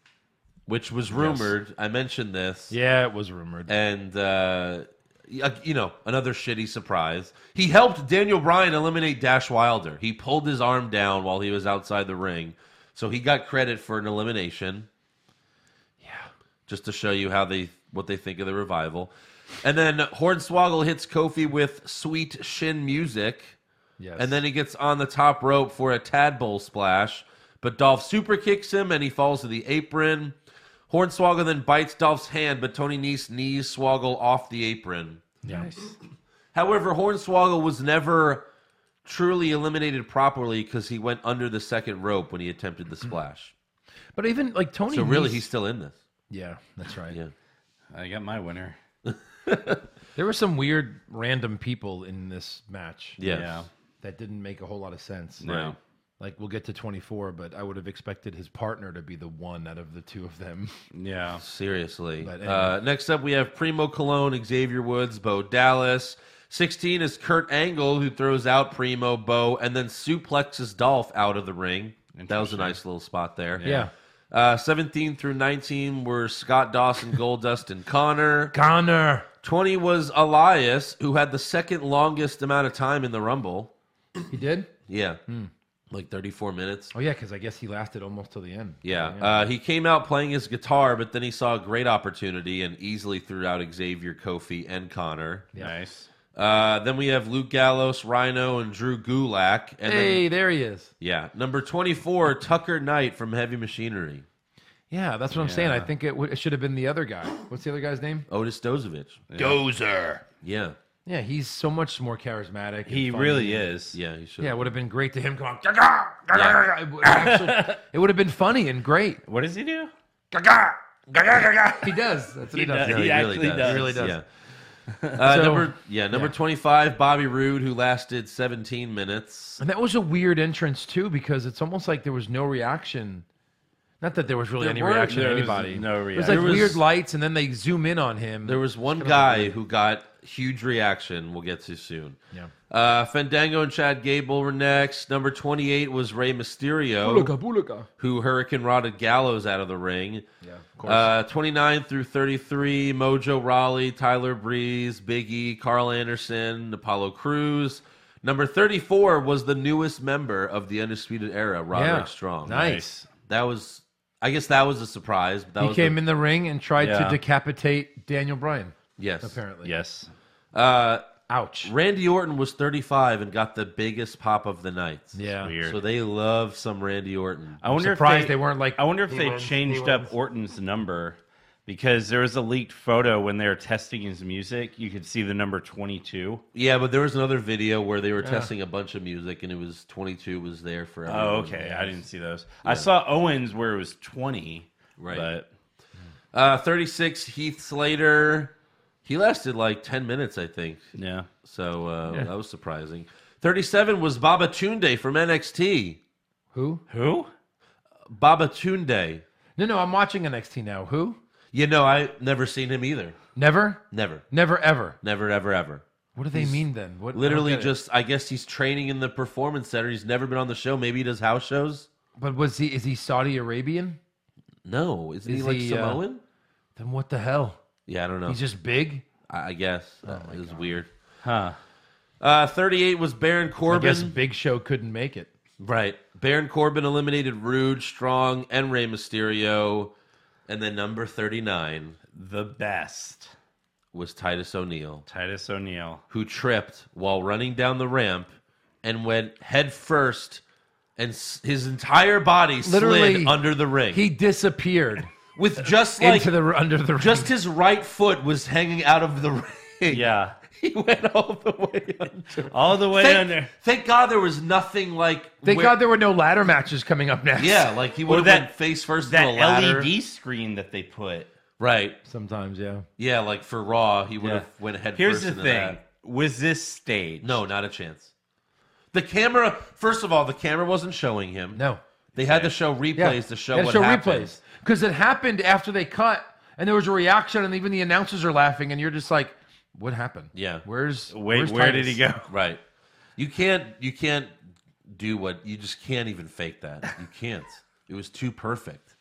which was rumored. I mentioned this. Yeah, it was rumored. And, uh, y- you know, another shitty surprise. He helped Daniel Bryan eliminate Dash Wilder. He pulled his arm down while he was outside the ring. So he got credit for an elimination. Yeah. Just to show you how they what they think of the revival. And then Hornswoggle hits Kofi with sweet shin music. Yes. And then he gets on the top rope for a tadpole splash. But Dolph super kicks him and he falls to the apron. Hornswoggle then bites Dolph's hand, but Tony Nese knees Swoggle off the apron. Nice. However, Hornswoggle was never truly eliminated properly because he went under the second rope when he attempted the splash. But even like Tony. So really, Nese- he's still in this. Yeah, that's right. Yeah. I got my winner. There were some weird random people in this match. Yes. Yeah. That didn't make a whole lot of sense. No. Like we'll get to twenty-four, but I would have expected his partner to be the one out of the two of them. Yeah. Seriously. But anyway. uh, next up, we have Primo Cologne, Xavier Woods, Bo Dallas. sixteen is Kurt Angle, who throws out Primo, Bo, and then suplexes Dolph out of the ring. That was a nice little spot there. Yeah. Uh, seventeen through nineteen were Scott Dawson, Goldust, and Connor. Connor. twenty was Elias, who had the second longest amount of time in the Rumble. He did? Yeah. Like thirty-four minutes. Oh yeah, because I guess he lasted almost till the end. Yeah. Uh, he came out playing his guitar, but then he saw a great opportunity and easily threw out Xavier, Kofi, and Connor. Nice. Uh, then we have Luke Gallows, Rhino, and Drew Gulak. And Hey, then, there he is. yeah, number twenty-four, Tucker Knight from Heavy Machinery. Yeah, that's what I'm saying. I think it, w- it should have been the other guy. What's the other guy's name? Otis Dozovich. Dozer. Yeah. Yeah, he's so much more charismatic. and He funny. really is. Yeah, he should. Yeah, it would have been great to him come on. Gaga, gaga, gaga. It would actually- it would have been funny and great. What does he do? Gaga, gaga, gaga. He does. That's what he, He does. does. Yeah, He actually does. He really does. Yeah. Uh, So- number yeah, number yeah. twenty-five, Bobby Roode, who lasted seventeen minutes. And that was a weird entrance too, because it's almost like there was no reaction. Not that there was really There any were- reaction there to was anybody. no It was reaction. like There was- weird lights, and then they zoom in on him. There was one guy who got huge reaction. We'll get to soon. Yeah. Uh, Fandango and Chad Gable were next. Number twenty-eight was Rey Mysterio, who Hurricane Rotted Gallows out of the ring. Yeah, of course. Uh, twenty-nine through thirty-three, Mojo Rawley, Tyler Breeze, Big E, Carl Anderson, Apollo Crews. Number thirty-four was the newest member of the Undisputed Era, Roderick Yeah. Strong. Nice. That was, I guess that was a surprise. But that He was came the- in the ring and tried Yeah. to decapitate Daniel Bryan. Yes. Apparently. Yes. Uh, Ouch. Randy Orton was thirty-five and got the biggest pop of the night. Yeah. Weird. So they love some Randy Orton. I wonder Surprised if they weren't like. I wonder if he they wins, changed he up wins. Orton's number because there was a leaked photo when they were testing his music. You could see the number twenty-two. Yeah, but there was another video where they were testing a bunch of music and it was twenty-two was there for everyone. Oh, okay. I didn't see those. I saw Owens where it was twenty. Right. But Uh, thirty-six, Heath Slater. He lasted like ten minutes, I think. yeah. So uh, that was surprising. thirty-seven was Baba Tunde from N X T. Who? Who? Baba Tunde. No, no. I'm watching N X T now. Who? You know, I never seen him either. Never. Never. Never ever. Never, ever, ever. What do they mean then? What? I don't Literally get it. just, I guess he's training in the performance center. He's never been on the show. Maybe he does house shows. But was he? Is he Saudi Arabian? No. Isn't he Is like he, uh, Samoan? Then what the hell? Yeah, I don't know. He's just big. I I guess. Uh, it was weird. Huh. Uh, thirty-eight was Baron I Corbin. guess Big Show couldn't make it. Right. Baron Corbin eliminated Rude, Strong, and Rey Mysterio. And then number thirty-nine The best. was Titus O'Neil, Titus O'Neil. who tripped while running down the ramp and went head first, and s- his entire body Literally, slid under the ring. He disappeared with just like into the under the ring. just his right foot was hanging out of the ring. Yeah. He went all the way under. All the way Thank, under. thank God there was nothing like. Thank where- God there were no ladder matches coming up next. Yeah, like he Or would have that- went face first That in the ladder. L E D screen that they put. Right. Sometimes, yeah. Yeah, like for Raw, he would Yeah. have went head Here's first the into thing. that. Was this staged? No, not a chance. The camera, first of all, the camera wasn't showing him. No. They had to show replays Yeah. to show They had what show happened. replays. Because it happened after they cut, and there was a reaction, and even the announcers are laughing, and you're just like, what happened? Yeah. Where's Wait, where's where Titus? did he go? Right. You can't you can't do what you just can't even fake that. You can't. It was too perfect.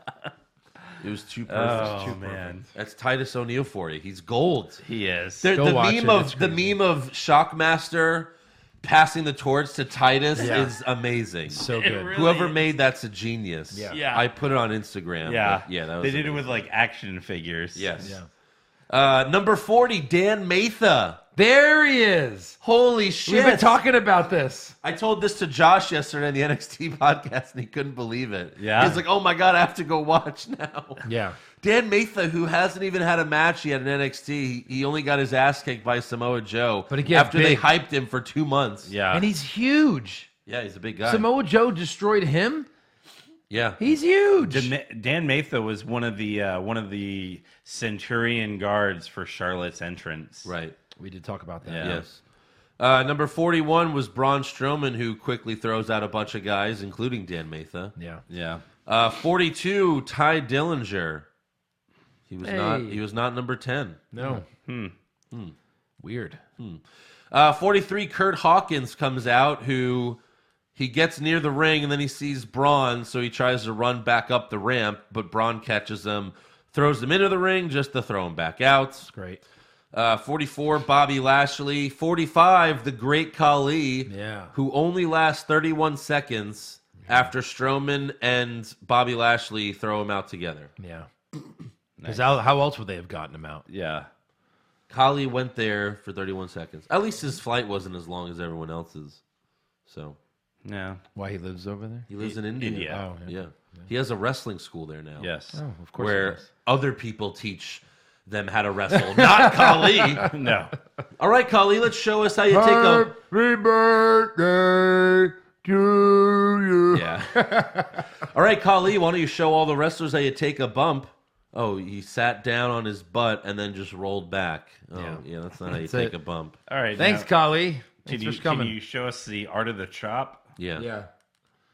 It was too perfect. Oh, man. That's Titus O'Neil for you. He's gold. He is. The, Go the watch meme it. of It's the crazy. meme of Shockmaster passing the torch to Titus Yeah. is amazing. So It good. really Whoever is. made that's a genius. Yeah. Yeah. I put it on Instagram. Yeah. but yeah, that was they did it amazing. with like action figures. Yes. Yeah. Uh, number forty, Dan Matha. There he is. Holy shit. We've been talking about this. I told this to Josh yesterday on the N X T podcast, and he couldn't believe it. Yeah? He's like, oh my God, I have to go watch now. Yeah. Dan Matha, who hasn't even had a match yet in N X T, he only got his ass kicked by Samoa Joe. But again, after they big. hyped him for two months. Yeah. And he's huge. Yeah, he's a big guy. Samoa Joe destroyed him. yeah. He's huge. Dan, Dan Matha was one of the uh, one of the Centurion guards for Charlotte's entrance. Right. We did talk about that. Yeah. Yes. Uh, number forty-one was Braun Strowman, who quickly throws out a bunch of guys, including Dan Matha. Yeah. Yeah. Uh, forty-two, Ty Dillinger. He was not. Hey. He was not number ten. No. Hmm. Weird. Uh, forty-three, Kurt Hawkins comes out, who he gets near the ring and then he sees Braun, so he tries to run back up the ramp, but Braun catches him, throws him into the ring just to throw him back out. Great. Uh, forty-four, Bobby Lashley. forty-five, the Great Khali, Yeah. who only lasts thirty-one seconds after Strowman and Bobby Lashley throw him out together. Yeah. Because how, how else would they have gotten him out? Yeah. Khali went there for thirty-one seconds. At least his flight wasn't as long as everyone else's. So Yeah. Why he lives over there? he lives in India. India. Oh, yeah. Yeah. He has a wrestling school there now. Yes. Oh, of course. Where he does. other people teach them how to wrestle, not Khali. No. All right, Khali, let's show us how you take a. Happy birthday to you. Yeah. All right, Khali, why don't you show all the wrestlers how you take a bump? Oh, he sat down on his butt and then just rolled back. Oh, yeah, Yeah. that's not how you That's take it. a bump. All right. Thanks, now, Kali. Can Thanks you, for coming. can you show us the art of the chop? Yeah. Yeah.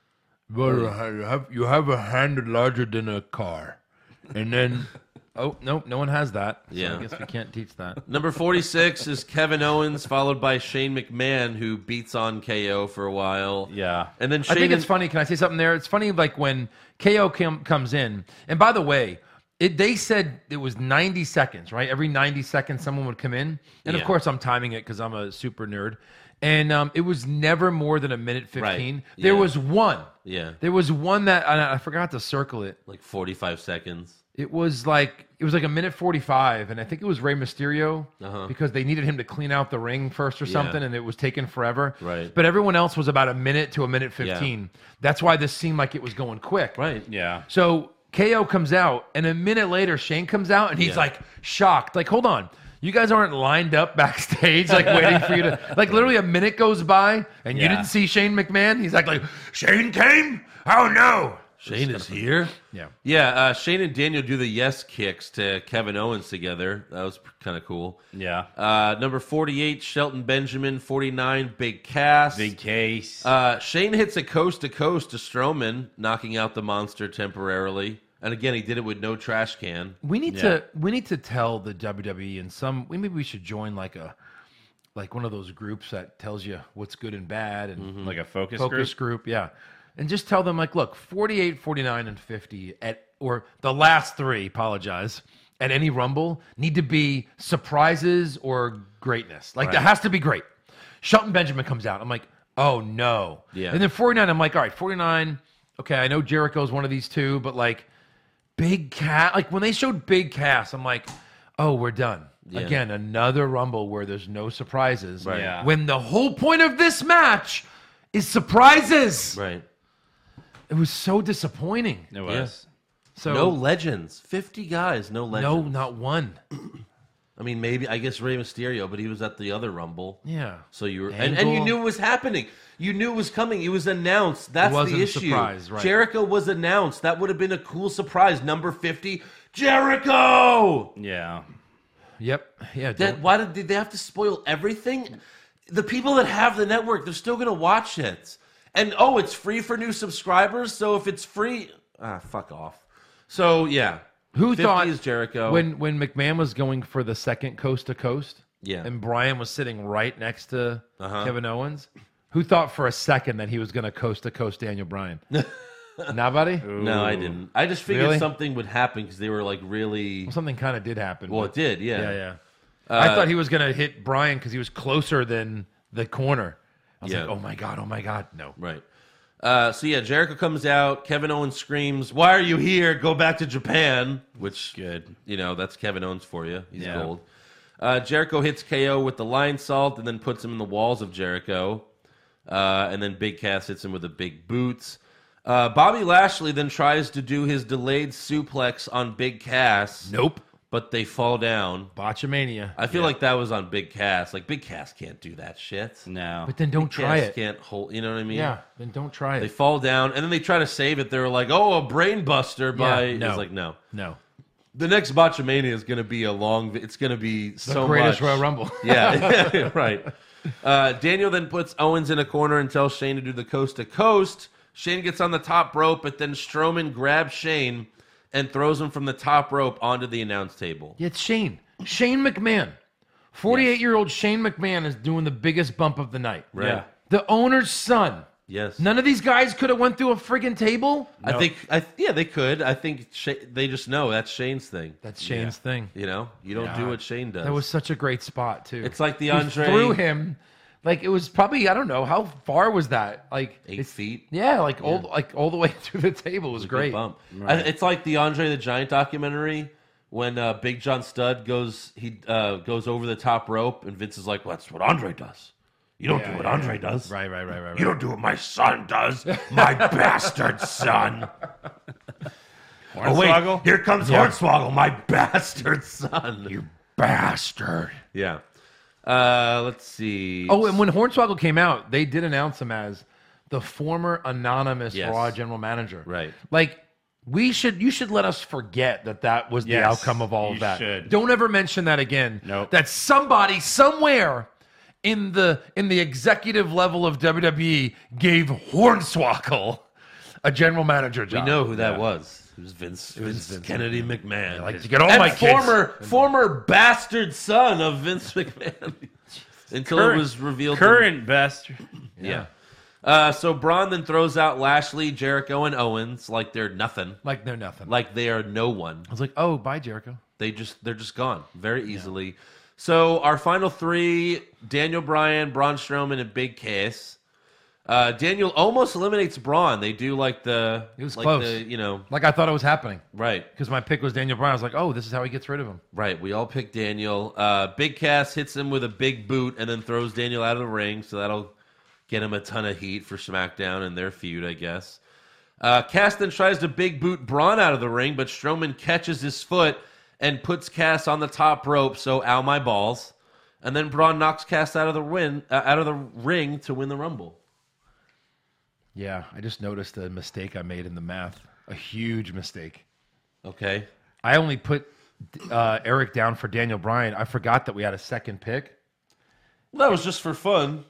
But uh, you have you have a hand larger than a car, and then oh no, no one has that. So Yeah. I guess we can't teach that. Number forty-six is Kevin Owens, followed by Shane McMahon, who beats on K O for a while. Yeah. And then Shane I think it's and- funny. Can I say something there? It's funny, like when K O com- comes in, and by the way, it they said it was ninety seconds, right? Every ninety seconds, someone would come in, and Yeah. of course, I'm timing it because I'm a super nerd. And um, it was never more than a minute fifteen. Right. There Yeah. was one. Yeah. There was one that and I forgot to circle it. like forty-five seconds. It was like it was like a minute forty-five, and I think it was Rey Mysterio Uh-huh. because they needed him to clean out the ring first or Yeah. something, and it was taking forever. Right. But everyone else was about a minute to a minute fifteen. That's why this seemed like it was going quick. Right. Yeah. So K O comes out, and a minute later, Shane comes out, and he's Yeah. like shocked. Like, hold on. You guys aren't lined up backstage, like waiting for you to. Like, literally, a minute goes by, and you Yeah. didn't see Shane McMahon. He's like, like Shane came? Oh no! Shane is here? Yeah. Yeah, uh, Shane and Daniel do the yes kicks to Kevin Owens together. That was kind of cool. Yeah. Uh, number forty-eight, Shelton Benjamin. forty-nine, Big Cass. Big case. Uh, Shane hits a coast to coast to Strowman, knocking out the monster temporarily. And again, he did it with no trash can. We need Yeah. to we need to tell the W W E and some we maybe we should join like a like one of those groups that tells you what's good and bad and like a focus, focus group. group, yeah. And just tell them like, look, forty-eight, forty-nine and fifty at or the last three, apologize, at any Rumble need to be surprises or greatness. Like that has to be great. Shelton Benjamin comes out. I'm like, "Oh no." Yeah. And then forty-nine, I'm like, "All right, forty-nine, okay, I know Jericho's one of these two, but like Big Cass, like when they showed Big Cass, I'm like, oh, we're done. Yeah. Again, another Rumble where there's no surprises. Right. Yeah. When the whole point of this match is surprises. Right. It was so disappointing. It was. So No legends. fifty guys, no legends. no, not one. I mean, maybe, I guess Rey Mysterio, but he was at the other Rumble. Yeah. So you were, and, and you Angle. knew it was happening. You knew it was coming. It was announced. That's wasn't the a issue. surprise, right. Jericho was announced. That would have been a cool surprise. Number fifty, Jericho. Yeah. Yep. Yeah. That don't- why did, did they have to spoil everything? The people that have the network, they're still gonna watch it. And oh, it's free for new subscribers. So if it's free, ah, fuck off. So yeah, Who fifty thought is Jericho? when when McMahon was going for the second coast to coast? Yeah. And Brian was sitting right next to Uh-huh. Kevin Owens. Who thought for a second that he was going to coast to coast Daniel Bryan? Nobody. No, I didn't. I just figured Really? something would happen because they were like really. Well, something kind of did happen. Well, but- it did, yeah. Yeah, yeah. I thought he was going to hit Bryan because he was closer than the corner. I was Yeah. like, oh my God, oh my God. No. Right. Uh, so yeah, Jericho comes out. Kevin Owens screams, "Why are you here? Go back to Japan." Which, Good. you know, that's Kevin Owens for you. He's Yeah. gold. Uh, Jericho hits K O with the lion salt and then puts him in the walls of Jericho. Uh, and then Big Cass hits him with the big boots. Uh, Bobby Lashley then tries to do his delayed suplex on Big Cass. Nope. But they fall down. Botchamania. I feel like that was on Big Cass. Like, Big Cass can't do that shit. No. But then don't try Cass it. can't hold, you know what I mean? Yeah, then don't try They it. fall down, and then they try to save it. They were like, "Oh, a brain buster!" By Yeah, no. it's like, no. No. The next Botchamania is going to be a long. It's going to be The so greatest much. Royal Rumble. Yeah, right. Uh, Daniel then puts Owens in a corner and tells Shane to do the coast to coast. Shane gets on the top rope, but then Strowman grabs Shane and throws him from the top rope onto the announce table. Yeah, it's Shane. Shane McMahon. forty-eight-year-old Shane McMahon is doing the biggest bump of the night. Right. Yeah. The owner's son. Yes. None of these guys could have went through a friggin' table. I think. I, yeah, they could. I think Sha- they just know that's Shane's thing. That's Shane's thing. You know, you don't do what Shane does. That was such a great spot too. It's like the He Andre- threw him. Like it was probably I don't know how far was that? Like eight it's- feet. Yeah, like all like all the way through the table. It was Big great. bump. I- it's like the Andre the Giant documentary when uh, Big John Studd goes he uh, goes over the top rope and Vince is like, well, "That's what Andre does. You don't do what Andre does. Right, right, right, right. You don't do what my son does, my bastard son. Oh, wait, Hornswoggle? here comes Hornswoggle, my bastard son. You bastard. Yeah. Uh, let's see. Oh, and when Hornswoggle came out, they did announce him as the former anonymous Yes. Raw general manager. Right. Like we should, you should let us forget that that was the Yes, outcome of all you of that. should. Don't ever mention that again. Nope. That somebody somewhere in the in the executive level of W W E gave Hornswoggle a general manager We job. know who that Yeah. was. It was Vince, Vince, Vince Kennedy McMahon. like to get all and my kids. former former bastard son of Vince McMahon. Until it Current- was revealed. to- Current best. yeah. Uh, so Braun then throws out Lashley, Jericho, and Owens like they're nothing. Like they're nothing. Like they are no one. I was like, oh, bye, Jericho. They just they're just gone very easily. So our final three: Daniel Bryan, Braun Strowman, and Big Cass. Uh, Daniel almost eliminates Braun. They do like the It was like close. the, you know, Like I thought it was happening right, because my pick was Daniel Bryan. I was like, oh, this is how he gets rid of him. right. We all picked Daniel. Uh, Big Cass hits him with a big boot and then throws Daniel out of the ring. So that'll get him a ton of heat for SmackDown and their feud, I guess. Uh, Cass then tries to big boot Braun out of the ring, but Strowman catches his foot and puts Cass on the top rope. So ow my balls. And then Braun knocks Cass out of the win uh, out of the ring to win the Rumble. Yeah, I just noticed a mistake I made in the math. A huge mistake. Okay. I only put uh, Eric down for Daniel Bryan. I forgot that we had a second pick. Well, that was just for fun.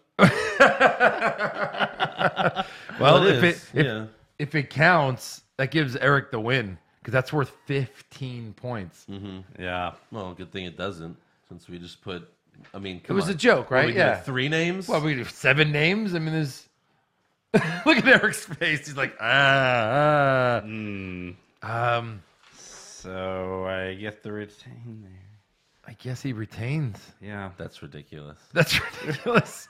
Well, Well, if is, it if, yeah. if it counts, that gives Eric the win because that's worth fifteen points. Yeah. Well, good thing it doesn't, since we just put. I mean, It come was on. a joke, What, right? we did Yeah. three names. Well, we do seven names. I mean, there's. Look at Eric's face. He's like, ah, ah. Um, So I get the retain there. I guess he retains. Yeah. That's ridiculous. That's ridiculous.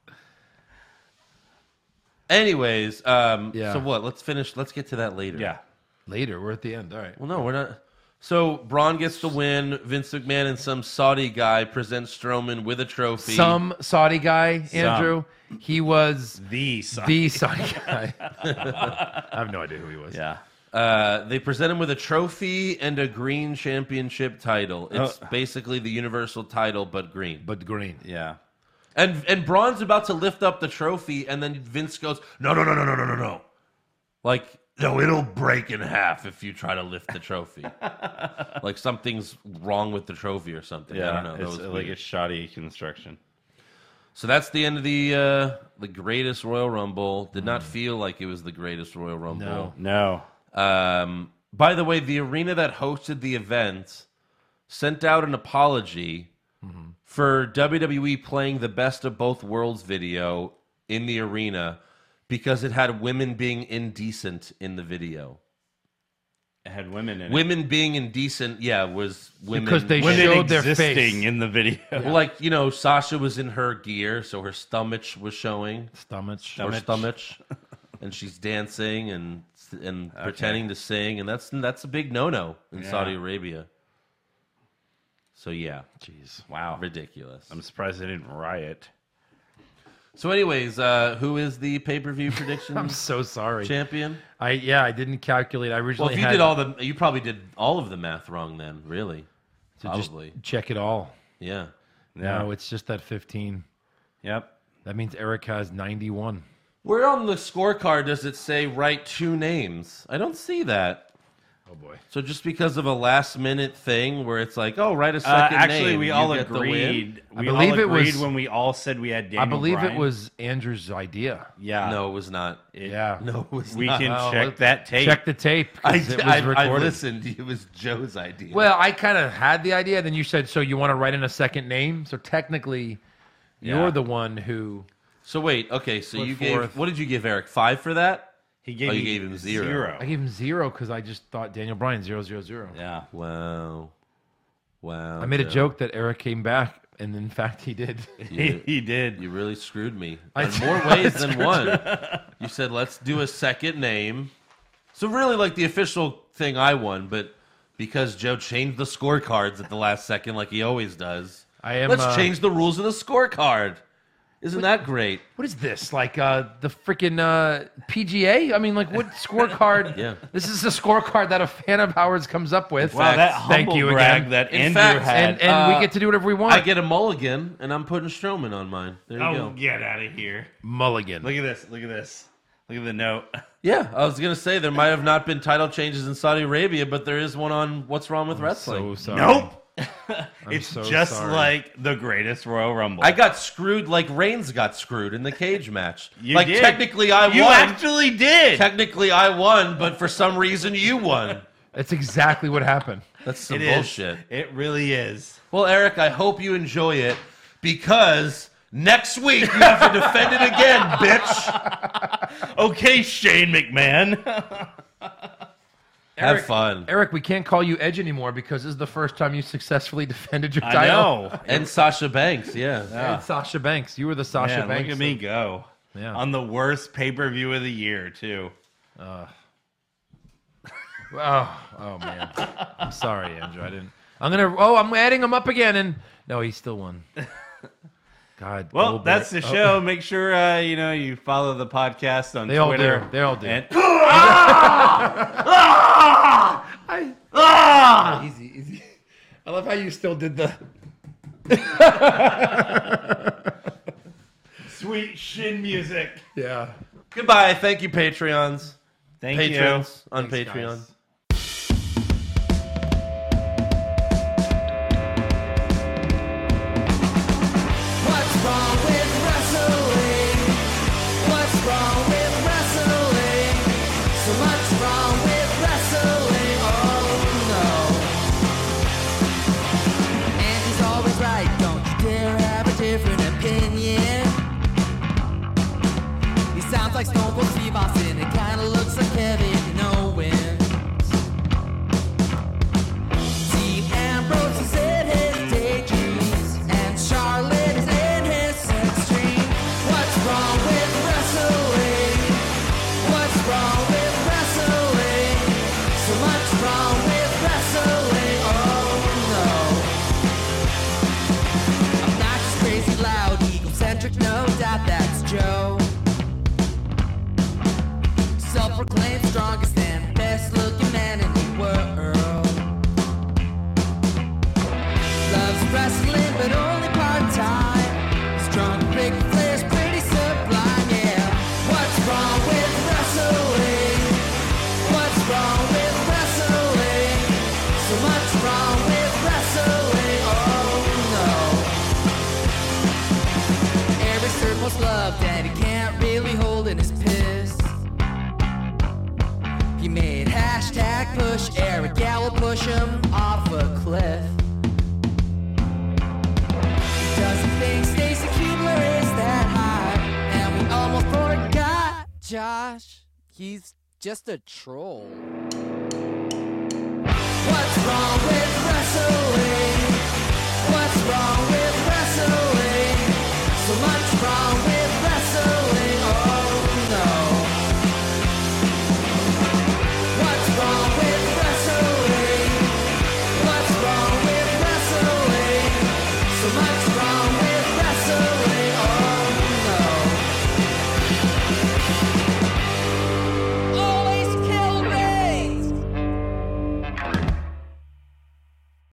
Anyways, um, Yeah. so what? Let's finish. Let's get to that later. Yeah. Later, we're at the end. All right. Well, no, we're not. So Braun gets the win. Vince McMahon and some Saudi guy presents Strowman with a trophy. Some Saudi guy, Andrew. He was The son. the Saudi guy. I have no idea who he was. Yeah. Uh, they present him with a trophy and a green championship title. It's Oh. basically the universal title, but green. But green. Yeah. And and Braun's about to lift up the trophy, and then Vince goes, "No, no, no, no, no, no, no, no! Like, no, it'll break in half if you try to lift the trophy. Like something's wrong with the trophy or something. Yeah. I don't know. That It's was like weird. a shoddy construction. So that's the end of the uh, the greatest Royal Rumble. Did not feel like it was the greatest Royal Rumble. No. No. Um, by the way, the arena that hosted the event sent out an apology for W W E playing the Best of Both Worlds video in the arena because it had women being indecent in the video. It had women in Women being indecent, yeah, was women. Because they it. Women showed their existing face. in the video. Well, like, you know, Sasha was in her gear, so her stomach was showing. Stomach. Her stomach. And she's dancing and and pretending to sing, and that's that's a big no-no in Yeah. Saudi Arabia. So yeah, Jeez. Wow. ridiculous. I'm surprised they didn't riot. So, anyways, uh, who is the pay-per-view prediction I'm so sorry. champion? I yeah, I didn't calculate. I Well, originally if you had did all the, you probably did all of the math wrong. Then, really, to just probably, check it all. yeah. No, it's just that fifteen. Yep. That means Eric has ninety-one. Where on the scorecard does it say write two names? I don't see that. Oh boy. So just because of a last minute thing where it's like, oh, write a Uh, second name. actually, we you all get the win? agreed. I We believe all it agreed was- when we all said we had Daniel I believe Bryan. it was Andrew's idea. Yeah. No, it was not. Yeah. No, it was We not. can Well, check let- that tape. Check the tape. 'cause I, it was I, I recorded. listened. It was Joe's idea. Well, I kind of had the idea. Then you said, so you want to write in a second name? So technically, Yeah. you're the one who. so wait, okay. So Put you forth- gave what did you give Eric? Five for that? He gave Oh, you me gave him zero. I gave him zero because I just thought Daniel Bryan zero zero zero. Yeah. Wow, wow. I made a Joe. joke that Eric came back, and in fact, he did. You, he did. you really screwed me I in more ways than one. You said let's do a second name. So really, like the official thing, I won, but because Joe changed the scorecards at the last second, like he always does. I am. Let's uh, change the rules of the scorecard. Isn't that great? What is this? Like uh, the freaking uh, P G A? I mean, like what scorecard? Yeah. This is the scorecard that a fan of ours comes up with. Wow, that Thank humble you brag again. that In Andrew fact, had. and and Uh, we get to do whatever we want. I get a mulligan, and I'm putting Strowman on mine. There you oh, go. get out of here! Mulligan. Look at this. Look at this. Look at the note. Yeah, I was gonna say there might have not been title changes in Saudi Arabia, but there is one on What's Wrong with Wrestling. So sorry. Nope. It's so just sorry. like the greatest Royal Rumble. I got screwed like Reigns got screwed in the cage match. You like did. technically I you won. actually did. Technically I won, but for some reason you won. That's exactly what happened. That's some It is. bullshit. It really is. Well, Eric, I hope you enjoy it because next week you have to defend it again, bitch. Okay, Shane McMahon. Have Eric- fun. Eric, we can't call you Edge anymore because this is the first time you successfully defended your I title. know. And Sasha Banks, yeah. And Sasha Banks. You were the Sasha Man, Banks. look at me go. Yeah. On the worst pay-per-view of the year, too. Oh, oh man. I'm sorry, Andrew. I didn't. I'm gonna. Oh, I'm adding him up again, and no, he still won. God. Well, Goldberg. that's the Oh, show. Make sure uh, you know you follow the podcast on They all Twitter. do. They all do. And- Easy, easy. I love how you still did the. Sweet shin music. Yeah. Goodbye. Thank you, Patreons. Thank Patrons on Thanks, Patreon. guys. What's wrong with wrestling? What's wrong with wrestling? So much wrong with wrestling. Oh no. And he's always right. Don't you dare have a different opinion. He sounds like Stone Cold Steve Austin. It kinda looks like Kevin Owens. Dean Ambrose is in his daydreams, and Charlotte is in his sex dream. What's wrong with wrestling? What's wrong with wrestling? So much wrong with wrestling. Oh no. Obnoxious, crazy, loud, egocentric, no doubt that's Joe. Self-proclaimed strongest and best-looking man in the world. Loves wrestling, but only part-time. Strong, big players, pretty sublime, yeah. What's wrong with wrestling? What's wrong with wrestling? So much wrong with wrestling, oh no. Every circle's loved and he can't really hold in his piss. He made hashtag push Eric Gallo push him off a cliff. He doesn't think Stacey Kubler is that high, and we almost forgot Josh. He's just a troll. What's wrong with wrestling? What's wrong with